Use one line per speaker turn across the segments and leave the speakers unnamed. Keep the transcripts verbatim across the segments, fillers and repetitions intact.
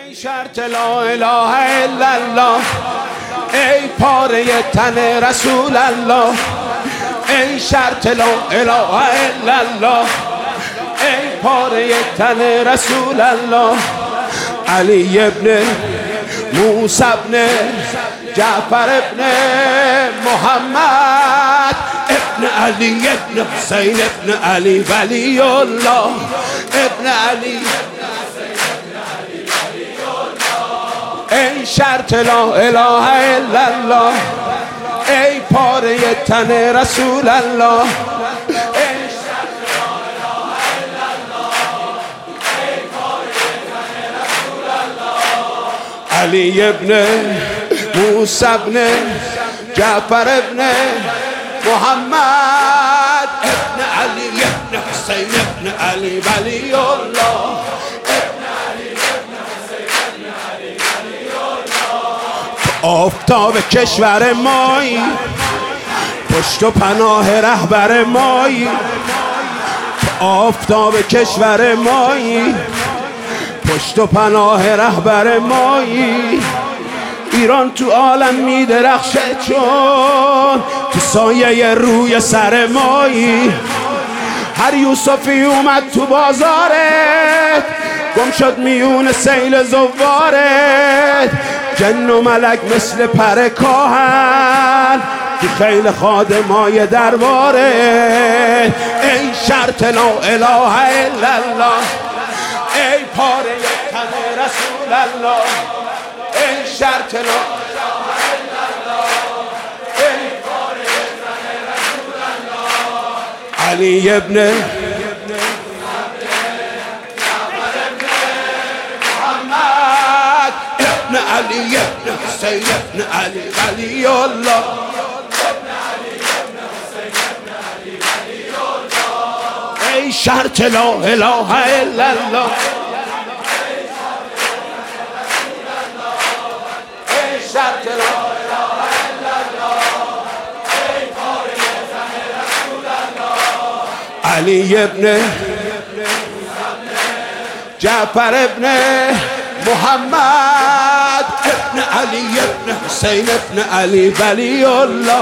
ای شرط لا اله الا الله، ای پاره تن رسول الله، ای شرط لا اله الا الله، ای پاره تن رسول الله. علی ابن موسی ابن جعفر ابن محمد ابن علی ابن حسین ابن علی ولی الله ابن علی. ای شرط لا اله الا الله، ای پاره تن رسول الله، ای شرط لا اله الا الله، ای پاره تن رسول الله. علی ابن موسی ابن جعفر ابن محمد ابن علی ابن حسین ابن علی ولی الله. آفتاب کشور مایی، پشت و پناه رهبر مایی. آفتاب کشور مایی، پشت و پناه رهبر مایی. ایران تو عالم می درخشه چون تو سایه روی سر مایی. هر یوسفی اومد تو بازارت، گم شد میون سیل زوارت. جن و ملک مثل پر کاهن تو خیل خادمای درباره. ای شرط لا اله الا الله، ای پاره تن رسول الله، ای شرط لا اله الا الله، ای پاره تن رسول الله. علی ابن ابن علی ابن حسین ابن علی ولی الله. ای شرط لا اله الا الله، ای شرط لا اله الا الله، ای پاره تن رسول الله. علی ابن جعفر ابن محمد ابن علی ابن حسین ابن علی ولی الله.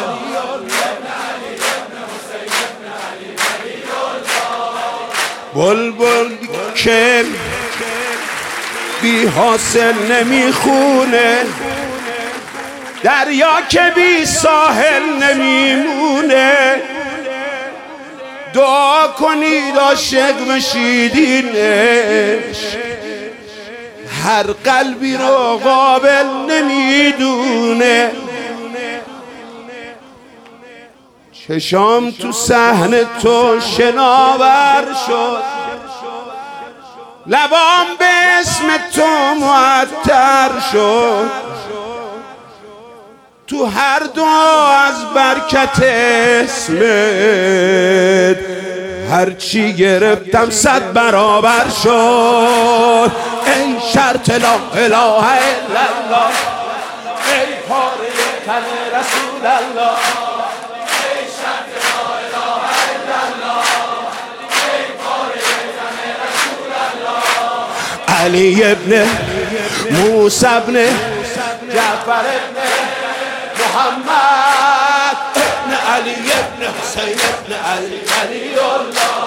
بلبل که بی حاصل نمیخونه، دریا که بی ساحل نمیمونه. دعا کنید عاشق بشیدینش، هر قلبی رو قابل نمیدونه. چشام تو صحن تو شناور شد، لبام به اسم تو معطر شد. تو هر دعا از برکت اسمت، هرچی گرفتم صد برابر شد. ای شرط لا اله الا الله، ای پاره تن رسول الله، ای شرط لا اله الا الله، ای پاره تن رسول الله. علی ابن موسی ابن جعفر ابن محمد ابن علی ابن حسین ابن علی ولی الله.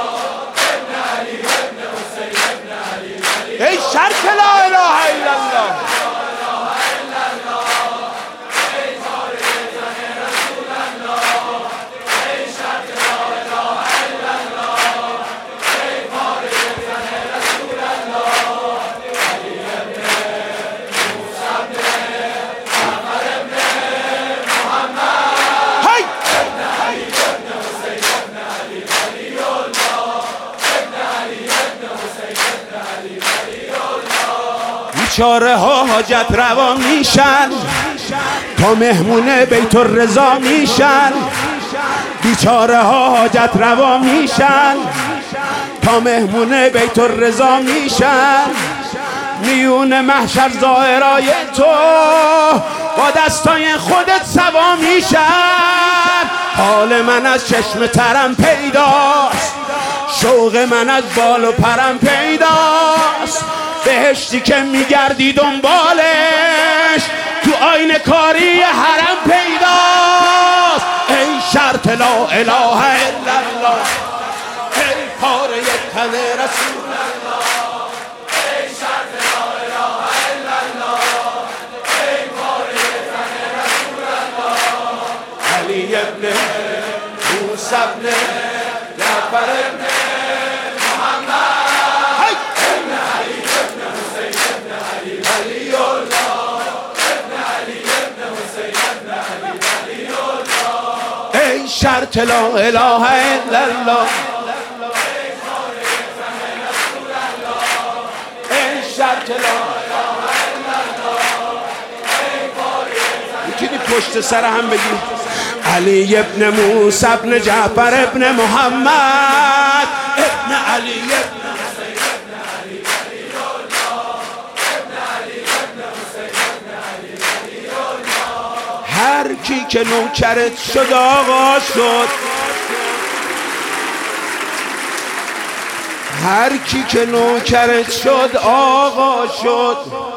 ای شرط لا اله الا الله، ای پاره تن رسول الله، ای شرط لا اله الا الله، ای پاره تن رسول الله. علی ابن موسی ابن جعفر ابن محمد ابن علی ابن حسین ابن علی ولی الله، ابن علی ابن حسین ابن علی. بیچاره ها حاجت روا میشن، تا مهمون بیت الرضا میشن. بیچاره ها حاجت روا میشن، تا مهمون بیت الرضا میشن. میون محشر زائرای تو با دستای خودت سوا میشن. حال من از چشم ترم پیداست، شوق من از بال و پرم پیداست.
بهشتی که میگردی دنبالش تو آینه کاری حرم پیداست. ای شرط لا اله الا الله، ای پاره تن رسول الله،
ای شرط لا اله الا الله، ای پاره تن رسول الله.
علی ابن موسی ابن جعفر ابن محمد،
ابن علی ابن حسین ابن علی ولی الله، ابن علی ابن حسین ابن علی ولی الله.
ای شرط لا اله الا الله، ای شرط لا میتونی پشت سر هم بگی علی ابن موسی ابن جعفر ابن محمد، ابن علی ابن
حسین ابن علی ولی الله، ابن علی ابن حسین ابن علی ولی الله.
هر کی که نوکرت شد آقا شد، هر کی که نوکرت شد آقا شد.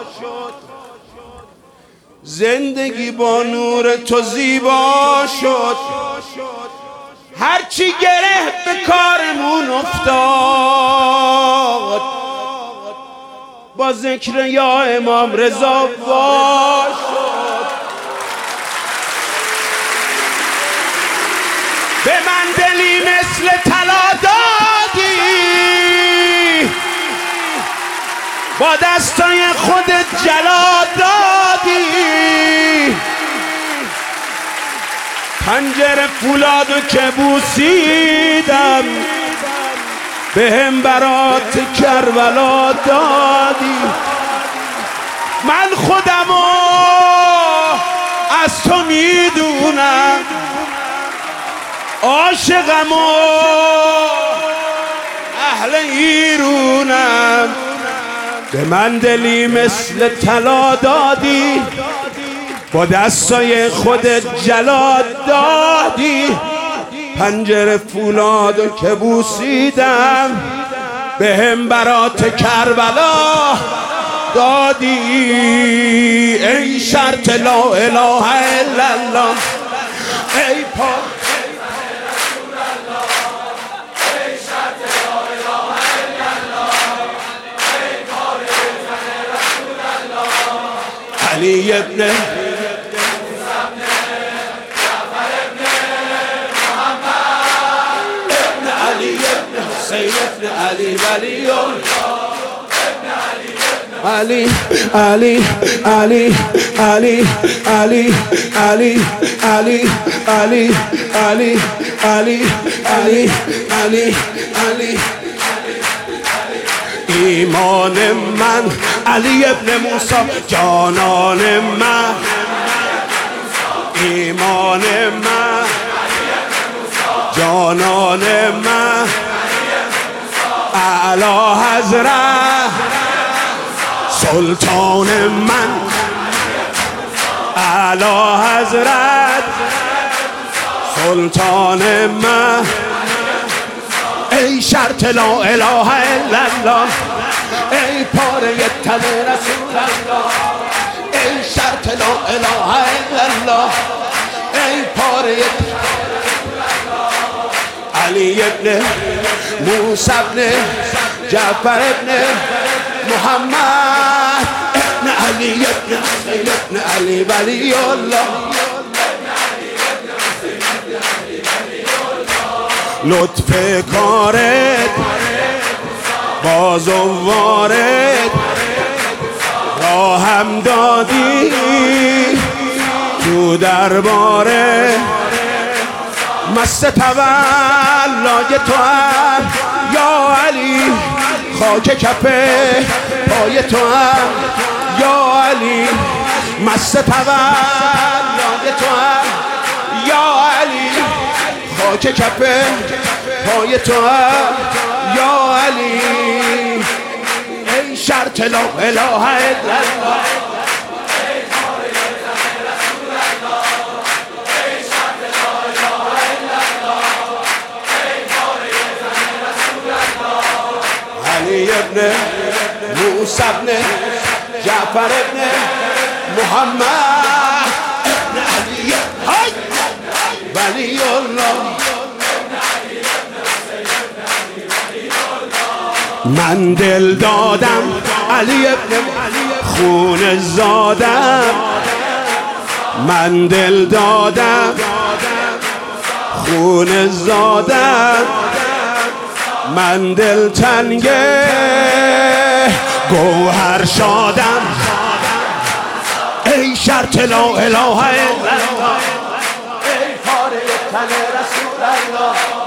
زندگی با نور تو زیبا شد. هر چی گره به کارمون افتاد، با ذکر یا امام رضا وا شد. به من دلی مثل طلا دادی، با دستای خودت جلا دادی. پنجره فولادو که بوسیدم، به هم برات کربلا دادی. من خودمو از تو میدونم، عاشقمو اهل ایرونم. به من دلی مثل طلا دادی، با دستای خودت جلا دادی. پنجره فولادو که بوسیدم، به هم برات کربلا دادی. ای شرط لا اله الا الله، ای پاک علی ابن
جعفر ابن محمد،
ابن علی ابن حسین ابن علی ولی الله،
ابن علی ابن
علی علی علی علی علی علی علی علی علی علی علی علی علی. ایمان من علی ابن موسی جانان من، ایمان من جانان من، اعلی حضرت سلطان من، اعلی حضرت سلطان من. ای شرط لا اله الا الله، ای پاره تن رسول الله، ای شرط لا اله الا الله، ای پاره علی ابن موسی ابن جعفر ابن محمد، ابن علی ابن حسین ابن علی ولی الله. لطف کارت باز و وارد راهم دادی تو درباره. مست تولای تو هم یا علی، خاک کف پای تو هم یا علی. مست تولای تو هم یا علی، خاک کف پای تو هم یا علی. ای شرط لا اله الا الله، علی ابن موسی ابن جعفر ابن محمد ابن علی های ولی الله. من دل دادم علی ابن خون زادم، من دل دادم خون زادم، من دل تنگه گوهر شادم. ای شرط لا اله الا الله، ای پاره تن رسول الله،